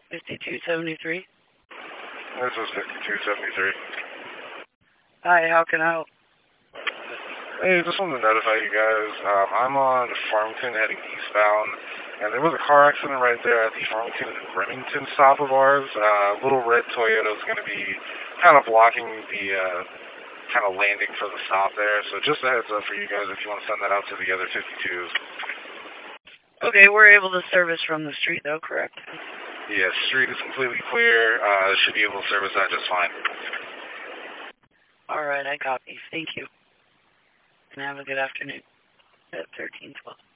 5273. This is 5273. Hi, how can I help? Hey, just wanted to notify you guys. I'm on Farmington heading eastbound, and there was a car accident right there at the Farmington and Remington stop of ours. Little red Toyota is going to be kind of blocking the kind of landing for the stop there. So just a heads up for you guys if you want to send that out to the other 52s. Okay, we're able to service from the street though, correct? Yes, street is completely clear. Should be able to service that just fine. Alright, I copy. Thank you. And have a good afternoon at 1312.